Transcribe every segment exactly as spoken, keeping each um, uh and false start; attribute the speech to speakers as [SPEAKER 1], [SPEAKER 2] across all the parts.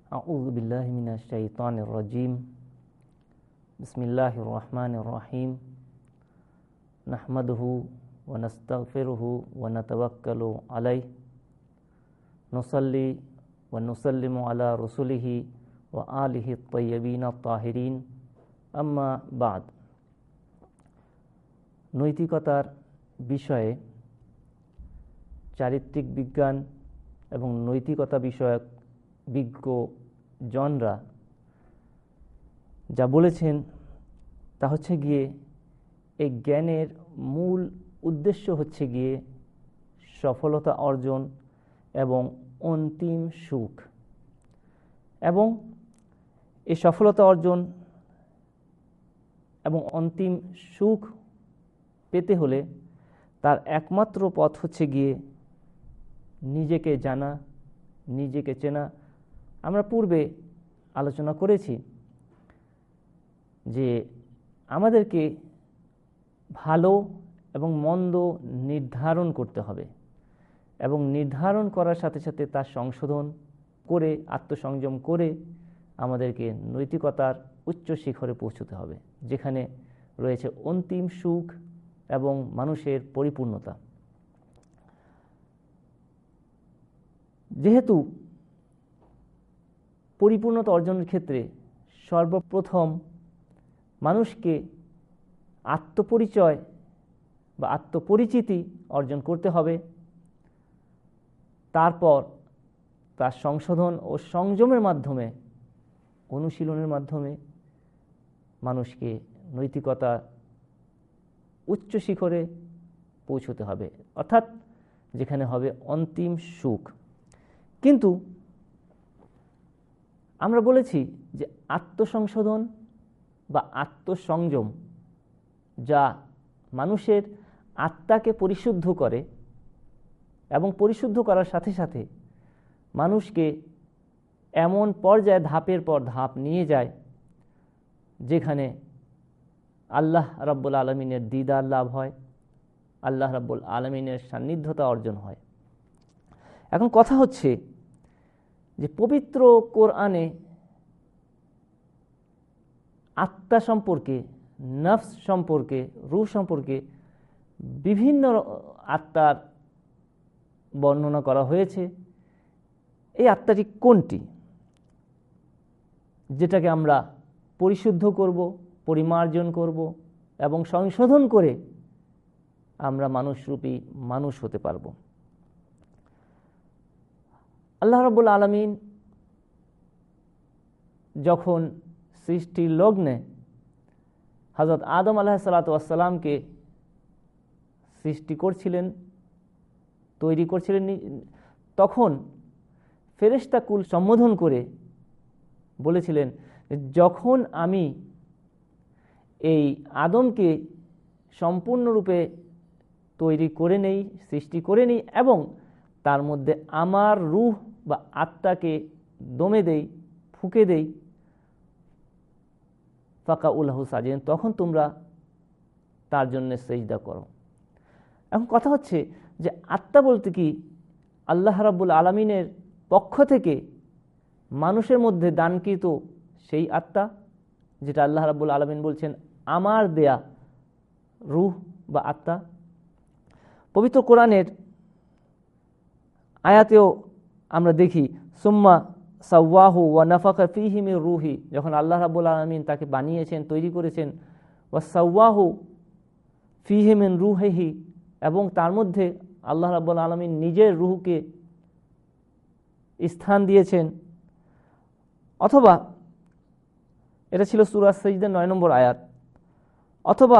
[SPEAKER 1] আউযু বিল্লাহি মিনাশ শাইতানির রাজিম। বিসমিল্লাহির রহমানির রহিম। নাহমাদুহু ওয়া নাস্তাগফিরুহু ওয়া নাতাওয়াক্কালু আলাইহি। নুসাল্লি ওয়া নুসাল্লিমু আলা রাসূলিহি ওয়া আলিহি আত-তাইয়্যিবিন আত-তাহিরিন। আম্মা বাদ। নৈতিকতার বিষয়ে চারিত্রিক বিজ্ঞান এবং নৈতিকতা বিষয়ক বিজ্ঞ জনরা যা বলেছেন তা হচ্ছে গিয়ে এই জ্ঞানের মূল উদ্দেশ্য হচ্ছে গিয়ে সফলতা অর্জন এবং অন্তিম সুখ, এবং এই সফলতা অর্জন এবং অন্তিম সুখ পেতে হলে তার একমাত্র পথ হচ্ছে গিয়ে নিজেকে জানা, নিজেকে চেনা। আমরা পূর্বে আলোচনা করেছি যে আমাদেরকে ভালো এবং মন্দ নির্ধারণ করতে হবে, এবং নির্ধারণ করার সাথে সাথে তার সংশোধন করে আত্মসংযম করে আমাদেরকে নৈতিকতার উচ্চ শিখরে পৌঁছতে হবে, যেখানে রয়েছে অন্তিম সুখ এবং মানুষের পরিপূর্ণতা। যেহেতু পরিপূর্ণতা অর্জনের ক্ষেত্রে সর্বপ্রথম মানুষকে আত্মপরিচয় বা আত্মপরিচিতি অর্জন করতে হবে, তারপর তার সংশোধন ও সংযমের মাধ্যমে, অনুশীলনের মাধ্যমে মানুষকে নৈতিকতা উচ্চ শিখরে পৌঁছতে হবে, অর্থাৎ যেখানে হবে অন্তিম সুখ। কিন্তু আমরা বলেছি যে আত্মসংশোধন বা আত্মসংযম যা মানুষের আত্মাকে পরিশুদ্ধ করে এবং পরিশুদ্ধ করার সাথে সাথে মানুষকে এমন পর্যায়ে ধাপের পর ধাপ নিয়ে যায় যেখানে আল্লাহ রাব্বুল আলামিনের দিদার লাভ হয়, আল্লাহ রাব্বুল আলামিনের সান্নিধ্যতা অর্জন হয়। এখন কথা হচ্ছে যে পবিত্র কোরআনে আত্মা সম্পর্কে, নফস সম্পর্কে, রূহ সম্পর্কে বিভিন্ন আত্মার বর্ণনা করা হয়েছে। এই আত্মাটি কোনটি, যেটাকে আমরা পরিশুদ্ধ করব, পরিমার্জন করব এবং সংশোধন করে আমরা মানুষরূপী মানুষ হতে পারব। আল্লাহ রাব্বুল আলামিন যখন সৃষ্টির লগ্নে হযরত আদম আলাইহিসসালাতু ওয়াসসালামকে সৃষ্টি করছিলেন, তৈরি করছিলেন, তখন ফেরেশতা কুল সম্বোধন করে বলেছিলেন, যখন আমি এই আদমকে সম্পূর্ণরূপে তৈরি করে নেই, সৃষ্টি করে নিই এবং তার মধ্যে আমার রূহ বা আত্মাকে দমে দেই, ফুঁকে দেই, ফাকাউ লাহু সাজিদিন, তখন তোমরা তার জন্য সিজদা করো। এখন কথা হচ্ছে যে আত্মা বলতে কি আল্লাহ রাব্বুল আলামিনের পক্ষ থেকে মানুষের মধ্যে দানকৃত সেই আত্মা, যেটা আল্লাহ রাব্বুল আলামিন বলছেন আমার দেয়া রূহ বা আত্মা। পবিত্র কোরআনের আয়াতেও আমরা দেখি সুম্মা সাওয়াহু ওয়া নাফাখা ফীহি মির রূহি, যখন আল্লাহ রাব্বুল আলামিন তাকে বানিয়েছেন, তৈরি করেছেন, ওয়া সাওয়াহু ফীহি মিন রূহিহি, এবং তার মধ্যে আল্লাহ রাব্বুল আলামিন নিজের রূহকে স্থান দিয়েছেন। অথবা এটা ছিল সূরা সাজদা নয় নম্বর আয়াত, অথবা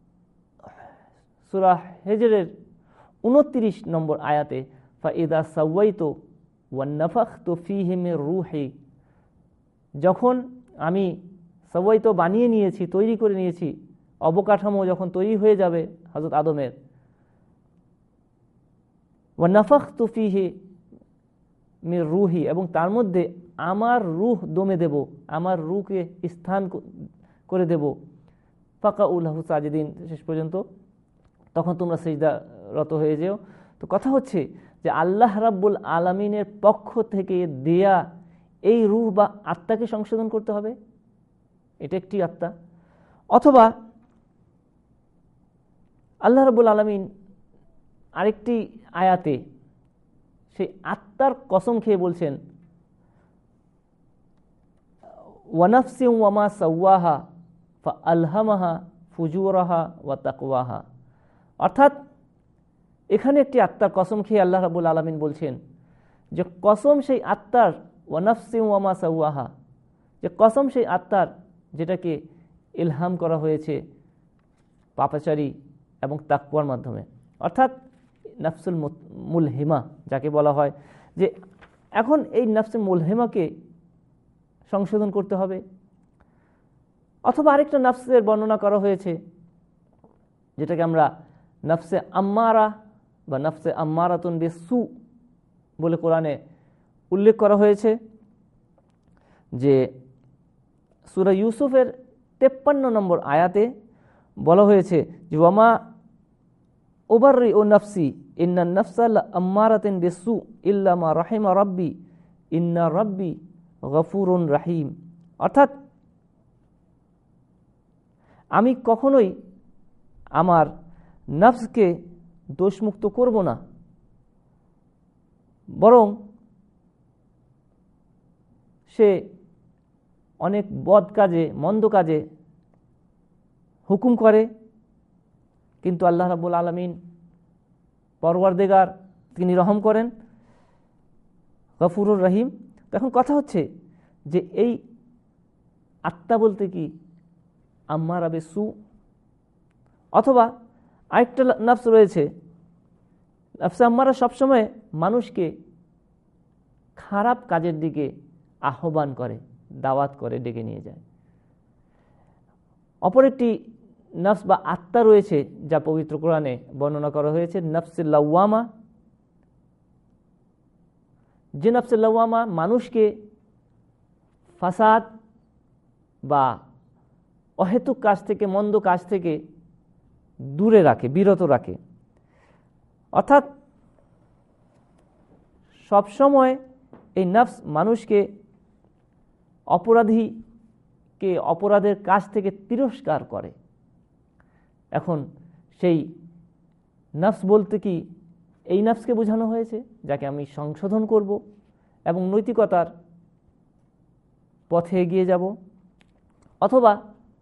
[SPEAKER 1] সূরা হিজরের উনত্রিশ নম্বর আয়াতে ফাইদা সাওয়াইতু ওয়া নাফাখতু ফীহি মির রূহি, যখন আমি সাওয়াইতু বানিয়ে নিয়েছি, তৈরি করে নিয়েছি, অবকাঠামো যখন তৈরি হয়ে যাবে হযরত আদমের, ওয়া নাফাখতু ফীহি মির রূহি, এবং তার মধ্যে আমার রূহ দমে দেব, আমার রূহকে স্থান করে দেব, ফাকাউ লাহু সাজিদিন, শেষ পর্যন্ত, তখন তোমরা সিজদারত হয়ে যেও। তো কথা হচ্ছে যে আল্লাহ রাব্বুল আলামিনের পক্ষ থেকে দেয়া এই রূহ বা আত্মাকে সংশোধন করতে হবে, এটা একটি আত্মা। অথবা আল্লাহ রাব্বুল আলামিন আরেকটি আয়াতে সেই আত্মার কসম খেয়ে বলছেন, ওয়ানাফসিন ওয়ামা সাওয়াহা ফাআলহামাহা ফুজুরাহা ওয়া তাকওয়াহা। অর্থাৎ এখানে একটি আত্মার কসম খেয়ে আল্লাহ রাব্বুল আলামিন বলছেন যে কসম সেই আত্মার, ওয়ানাফসিন ওয়ামা সাওয়াহা, যে কসম সেই আত্মার যেটাকে ইলহাম করা হয়েছে পাপাচারী এবং তাকওয়ার মাধ্যমে। অর্থাৎ নাফসুল মুলহিমা যাকে বলা হয়, যে এখন এই নাফসুল মুলহিমাকে সংশোধন করতে হবে। অথবা আরেকটা নাফসের বর্ণনা করা হয়েছে যেটাকে আমরা নাফসে আম্মারা বা নাফসে আম্মারাতুন বিসু বলে কোরআনে উল্লেখ করা হয়েছে, যে সূরা ইউসুফের তেপ্পান্ন নম্বর আয়াতে বলা হয়েছে যে ওয়ামা উবাররি ও নাফসি ইন্না নাফসা আম্মারাতিন বিসু ইল্লা মা রাহিমা রাব্বি ইন্না রাব্বি গফুরুন রাহিম। অর্থাৎ আমি কখনোই আমার নফসকে দোষমুক্ত করব না, বরং সে অনেক বদ কাজে মন্দ কাজে হুকুম করে, কিন্তু আল্লাহ রাব্বুল আলামিন পরওয়ারদিগার তিনি রহম করেন, গফুরুর রহিম। এখন কথা হচ্ছে যে এই আত্মা বলতে কি আম্মারা বিসু, অথবা আরেকটা নফস রয়েছে, নফসে আম্মারা সবসময় মানুষকে খারাপ কাজের দিকে আহ্বান করে, দাওয়াত করে, ডেকে নিয়ে যায়। অপর একটি নফস বা আত্মা রয়েছে যা পবিত্র কোরআনে বর্ণনা করা হয়েছে নফসে লাওয়ামা, যে নফসে লাওয়ামা মানুষকে ফাসাদ বা অহেতুক কাজ থেকে, মন্দ কাজ থেকে দূরে রাখে, বিরত রাখে। অর্থাৎ সবসময় এই নফস মানুষকে অপরাধীকে অপরাধের কাজ থেকে তিরস্কার করে। এখন সেই নফস বলতে কি এই নফসকে বোঝানো হয়েছে যাকে আমি সংশোধন করব এবং নৈতিকতার পথে এগিয়ে যাব, অথবা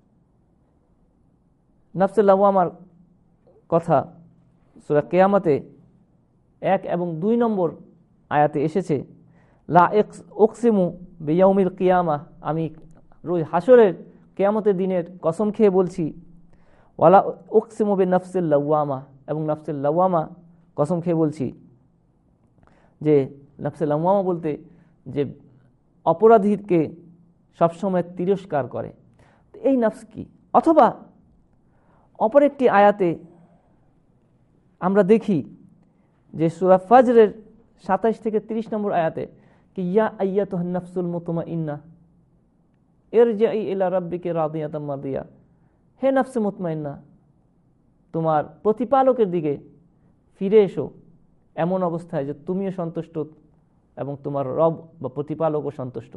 [SPEAKER 1] নফসে লাওয়ামার কথা সূরা কিয়ামতে এক এবং দুই নম্বর আয়াতে এসেছে, লা উকসিমু বিয়াউমিল কিয়ামা, আমি রোজ হাসরের কিয়ামতের দিনের কসম খেয়ে বলছি, ওয়ালা উকসিমু বিনাফসিল লাওয়ামা, এবং নফসিল লাওয়ামা কসম খেয়ে বলছি, যে নফসিল লাওয়ামা বলতে যে অপরাধীকে সবসময় তিরস্কার করে, এই নফস কি? অথবা অপর একটি আয়াতে আমরা দেখি যে সূরা ফাজরের সাতাইশ থেকে তিরিশ নম্বর আয়াতে কি ইয়া আইয়াতুহান নাফসুল মুতমাইন্না ইরজিই ইলা রাব্বিকা রাদিয়াতাম মারদিয়া, হে নফসে মুতমাইন্না তোমার প্রতিপালকের দিকে ফিরে এসো এমন অবস্থায় যে তুমিও সন্তুষ্ট এবং তোমার রব বা প্রতিপালকও সন্তুষ্ট।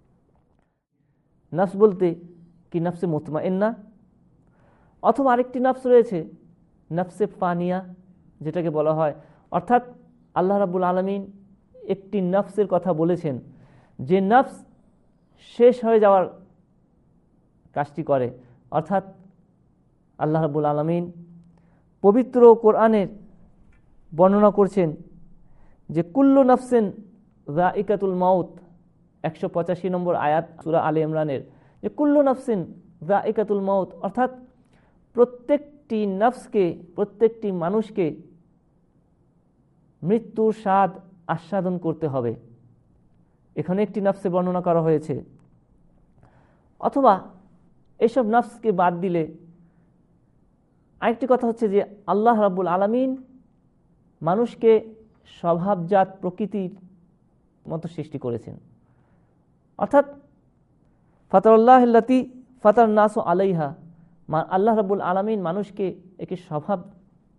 [SPEAKER 1] নফস বলতে কি নফসে মুতমাইন্না, অথবা আরেকটি নফস রয়েছে নফসে ফানিয়া যেটাকে বলা হয়, অর্থাৎ আল্লাহ রাব্বুল আলামিন একটি নফসের কথা বলেছেন যে নফস শেষ হয়ে যাওয়ার কাজটি করে। অর্থাৎ আল্লাহ রাব্বুল আলামিন পবিত্র কোরআনের বর্ণনা করছেন যে কুল্লু নফসিন যায়িকাতুল মাউত, একশো পঁচাশি নম্বর আয়াত সূরা আলে ইমরানের, যে কুল্লু নফসিন যায়িকাতুল মাউত, অর্থাৎ প্রত্যেকটি নফসকে, প্রত্যেকটি মানুষকে মৃত্যুর স্বাদ আস্বাদন করতে হবে, এখানে একটি নফসে বর্ণনা করা হয়েছে। অথবা এইসব নফসকে বাদ দিলে আরেকটি কথা হচ্ছে যে আল্লাহ রাব্বুল আলামিন মানুষকে স্বভাবজাত প্রকৃতির মতো সৃষ্টি করেছেন, অর্থাৎ ফাতারাল্লাহ আল্লাতী ফাতার নাস আলাইহা, আল্লাহ রাব্বুল আলামিন মানুষকে একটি স্বভাব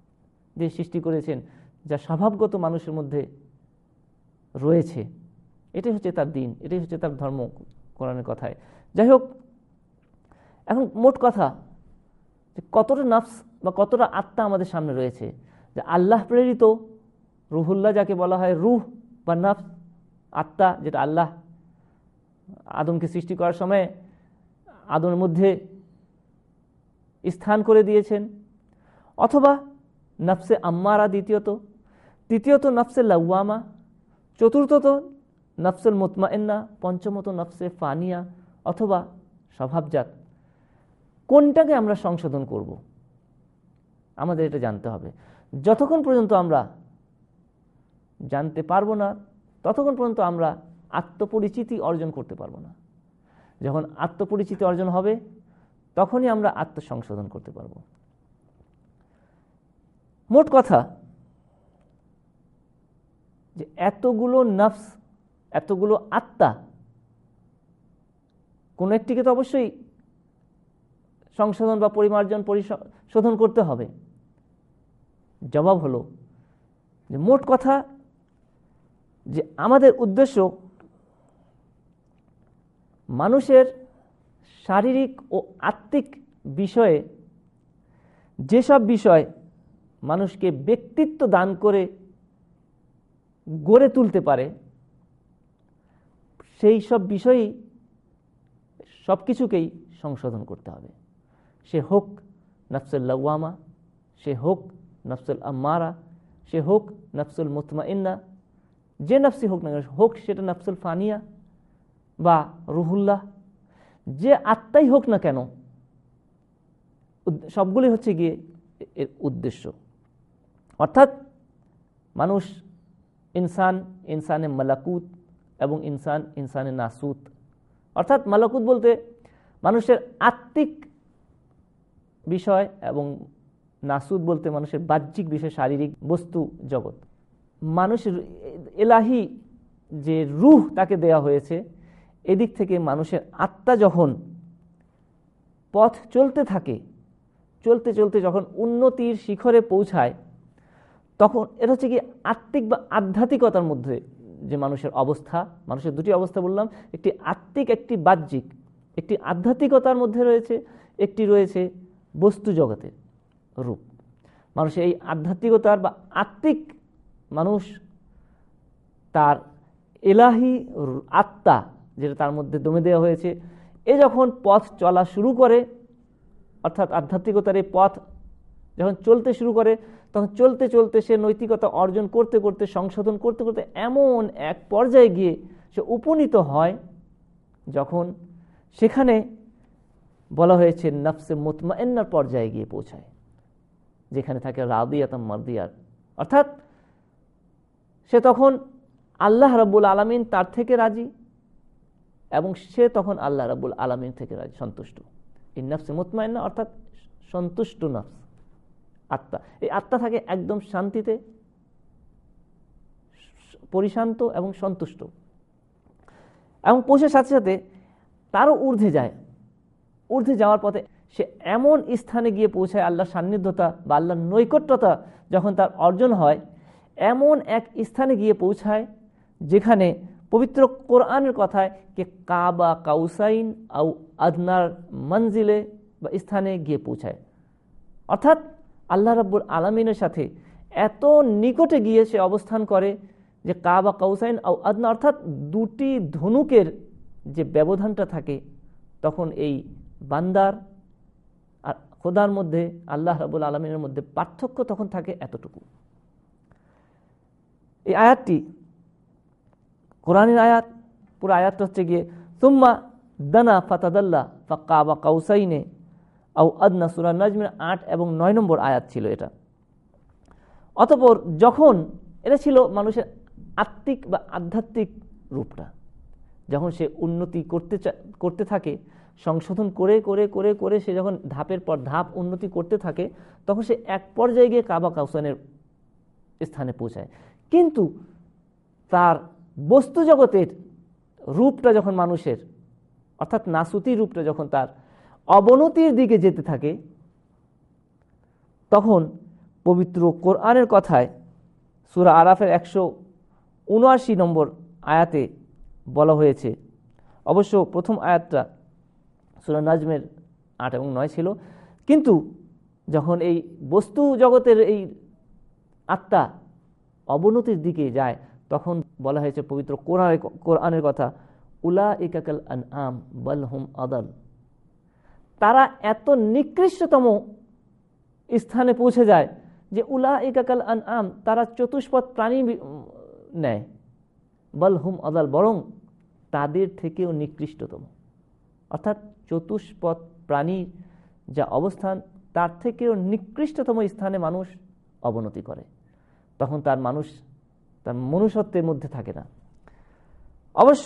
[SPEAKER 1] দিয়ে সৃষ্টি করেছেন যা স্বভাবগত মানুষের মধ্যে রয়েছে। এটাই হচ্ছে তার দিন, এটাই হচ্ছে তার ধর্ম কোরআনের কথায়। যাই হোক, এখন মোট কথা যে কতটা নফস বা কতটা আত্মা আমাদের সামনে রয়েছে, যে আল্লাহ প্রেরিত রুহুল্লাহ যাকে বলা হয়, রুহ বা নফস, আত্মা, যেটা আল্লাহ আদমকে সৃষ্টি করার সময় আদমের মধ্যে স্থান করে দিয়েছেন, অথবা নফসে আম্মারা দ্বিতীয়ত, তৃতীয়ত নফসে লাওয়ামা, চতুর্থত নফসুল মুতমাইন্না, পঞ্চমত নফসে ফানিয়া, অথবা স্বভাবজাত। কোনটাকে আমরা সংশোধন করব আমাদের এটা জানতে হবে। যতক্ষণ পর্যন্ত আমরা জানতে পারবো না ততক্ষণ পর্যন্ত আমরা আত্মপরিচিতি অর্জন করতে পারবো না। যখন আত্মপরিচিতি অর্জন হবে তখনই আমরা আত্মসংশোধন করতে পারবো। মোট কথা যে এতগুলো নফস, এতগুলো আত্মা, কোনো একটিকে তো অবশ্যই সংশোধন বা পরিমার্জন পরিশোধন করতে হবে। জবাব হলো যে মোট কথা যে আমাদের উদ্দেশ্য মানুষের শারীরিক ও আত্মিক বিষয়ে, যেসব বিষয় মানুষকে ব্যক্তিত্ব দান করে গড়ে তুলতে পারে, সেই সব বিষয়ই সব কিছুকেই সংশোধন করতে হবে। সে হোক নফসুল লাওয়ামা, সে হোক নফসুল আম্মারা, সে হোক নফসুল মুতমাইন্না, যে নফসি হোক না, হোক সেটা নফসুল ফানিয়া বা রুহুল্লাহ, যে আত্মাই হোক না কেন, সবগুলি হচ্ছে গিয়ে এর উদ্দেশ্য। অর্থাৎ মানুষ ইনসান, ইনসানে মালাকুত, এবং ইনসান, ইনসানে নাসুত। অর্থাৎ মালাকুত বলতে মানুষের আত্মিক বিষয়, এবং নাসুত বলতে মানুষের বাহ্যিক বিষয়, শারীরিক বস্তু জগৎ। মানুষের এলাহি যে রূহ তাকে দেয়া হয়েছে, এদিক থেকে মানুষের আত্মা যখন পথ চলতে থাকে, চলতে চলতে যখন উন্নতির শিখরে পৌঁছায়, তখন এটা হচ্ছে কি আত্মিক বা আধ্যাত্মিকতার মধ্যে যে মানুষের অবস্থা, মানুষের দুটি অবস্থা বললাম, একটি আত্মিক, একটি বাহ্যিক। একটি আধ্যাত্মিকতার মধ্যে রয়েছে, একটি রয়েছে বস্তু জগতের রূপ। মানুষের এই আধ্যাত্মিকতার বা আত্মিক মানুষ তার এলাহি আত্মা যেটা তার মধ্যে দমে দেওয়া হয়েছে, এ যখন পথ চলা শুরু করে, অর্থাৎ আধ্যাত্মিকতার এই পথ যখন চলতে শুরু করে, তখন চলতে চলতে সে নৈতিকতা অর্জন করতে করতে, সংশোধন করতে করতে এমন এক পর্যায়ে গিয়ে সে উপনীত হয় যখন সেখানে বলা হয়েছে নফসে মুতমাইন্নার পর্যায়ে গিয়ে পৌঁছায়, যেখানে থাকে রাদিয়াতাম মারদিয়াত। অর্থাৎ সে তখন আল্লাহ রাব্বুল আলামিন তার থেকে রাজি, এবং সে তখন আল্লাহ রাব্বুল আলামিন থেকে রাজি, সন্তুষ্ট। এই নফসে মুতমাইন্না অর্থাৎ সন্তুষ্ট নফস, আত্মা। এই আত্মা থাকে একদম শান্তিতে, পরিশান্ত এবং সন্তুষ্ট, এবং পৌঁছার সাথে সাথে তারও ঊর্ধ্বে যায়। ঊর্ধ্বে যাওয়ার পথে সে এমন স্থানে গিয়ে পৌঁছায়, আল্লাহর সান্নিধ্যতা বা আল্লাহর নৈকট্যতা যখন তার অর্জন হয়, এমন এক স্থানে গিয়ে পৌঁছায় যেখানে পবিত্র কোরআনের কথায় কে কাবা কাউসাইন আউ আদনার মঞ্জিলে বা স্থানে গিয়ে পৌঁছায়। অর্থাৎ আল্লাহ রাব্বুল আলামিনের সাথে এত নিকটে গিয়ে সে অবস্থান করে যে কাবা কাউসাইন আউ আদনা, অর্থাৎ দুটি ধনুকের যে ব্যবধানটা থাকে, তখন এই বান্দার আর খোদার মধ্যে, আল্লাহ রাব্বুল আলামিনের মধ্যে পার্থক্য তখন থাকে এতটুকু। এই আয়াতটি কোরআনের আয়াত, পুরো আয়াতটা হচ্ছে গিয়ে সুম্মা দানা ফাতাদাল্লা ফাকাবা কাউসাইনে আউ আদনা, সূরা নাজমের আট এবং নয় নম্বর আয়াত ছিল এটা। অতঃপর যখন এটা ছিল মানুষের আত্মিক বা আধ্যাত্মিক রূপটা, যখন সে উন্নতি করতে করতে থাকে, সংশোধন করে করে করে করে সে যখন ধাপের পর ধাপ উন্নতি করতে থাকে, তখন সে এক পর্যায়ে গিয়ে কাবা কাউসানের স্থানে পৌঁছায়। কিন্তু তার বস্তু জগতের রূপটা যখন মানুষের, অর্থাৎ নাসুতি রূপটা যখন তার অবনতির দিকে যেতে থাকে, তখন পবিত্র কোরআনের কথায় সূরা আরাফের একশো উনআশি নম্বর আয়াতে বলা হয়েছে। অবশ্য প্রথম আয়াতটা সূরা নাজমের আট এবং নয় ছিল, কিন্তু যখন এই বস্তু জগতের এই আত্মা অবনতির দিকে যায় তখন বলা হয়েছে পবিত্র কোরআনের কোরআনের কথা, উলাইকা কাল আনআম বাল হুম আদাল। তারা এত নিকৃষ্টতম স্থানে পৌঁছে যায় যে উলাইকা কাল আনআম, তারা চতুষ্পদ প্রাণী নেয়, বাল হুম আদাল, বরং তাদের থেকেও নিকৃষ্টতম। অর্থাৎ চতুষ্পদ প্রাণীর যা অবস্থান তার থেকেও নিকৃষ্টতম স্থানে মানুষ অবনতি করে, তখন তার মানুষ তার মনুষ্যত্বের মধ্যে থাকে না। অবশ্য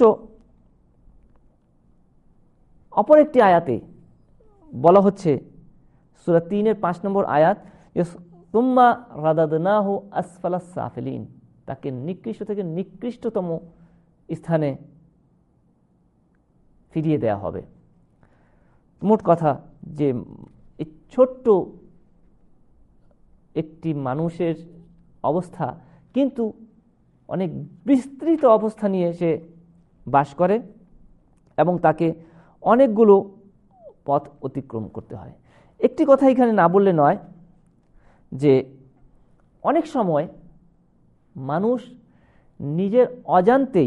[SPEAKER 1] অপর একটি আয়াতে বলা হচ্ছে, সূরা তিনের পাঁচ নম্বর আয়াত, তুম্মা রাদাদনাহু আসফালাস সাফিলিন, তাকে নিকৃষ্ট থেকে নিকৃষ্টতম স্থানে ফিরিয়ে দেয়া হবে। মোট কথা যে এই ছোট্ট একটি মানুষের অবস্থা কিন্তু অনেক বিস্তৃত অবস্থা নিয়ে সে বাস করে এবং তাকে অনেকগুলো পথ অতিক্রম করতে হয়। একটি কথা এখানে না বললে নয় যে অনেক সময় মানুষ নিজের অজান্তেই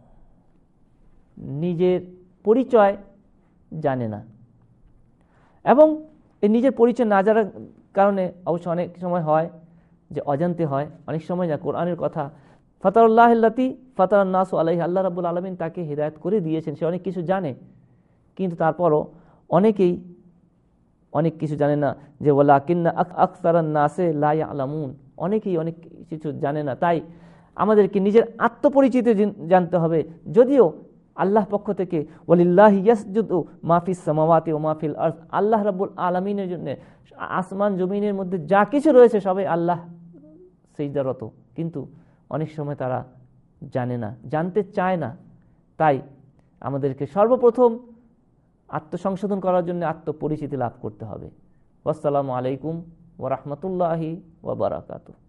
[SPEAKER 1] নিজের পরিচয় জানে না, এবং এই নিজের পরিচয় না জানার কারণে অবশ্য অনেক সময় হয় যে অজান্তে হয়, অনেক সময় যা কোরআনের কথা, ফাতারুল্লাহিল্লাতি ফাতারান নাসু আলাইহি, আল্লাহ রাব্বুল আলামিন তাকে হিদায়াত করে দিয়েছেন, সে অনেক কিছু জানে, কিন্তু তারপরও অনেকেই অনেক কিছু জানে না। যে ওয়ালাকিন্না আকসারান নাসে লা ইয়ালামুন, অনেকেই অনেক কিছু জানে না। তাই আমাদেরকে নিজের আত্মপরিচিতি জানতে হবে। যদিও আল্লাহ পক্ষ থেকে ওয়ালিল্লাহি ইয়াসজুদু মা ফিস সামাওয়াতি ওয়া মা ফিল আরদ, আল্লাহ রাব্বুল আলামিনের জন্য আসমান জমিনের মধ্যে যা কিছু রয়েছে সবাই আল্লাহ সিজদারত, কিন্তু অনেক সময় তারা জানে না, জানতে চায় না। তাই আমাদেরকে সর্বপ্রথম আত্মসংশোধন করার জন্য আত্মপরিচিতি লাভ করতে হবে। আসসালামু আলাইকুম ওয়া রাহমাতুল্লাহি ওয়া বারাকাতুহু।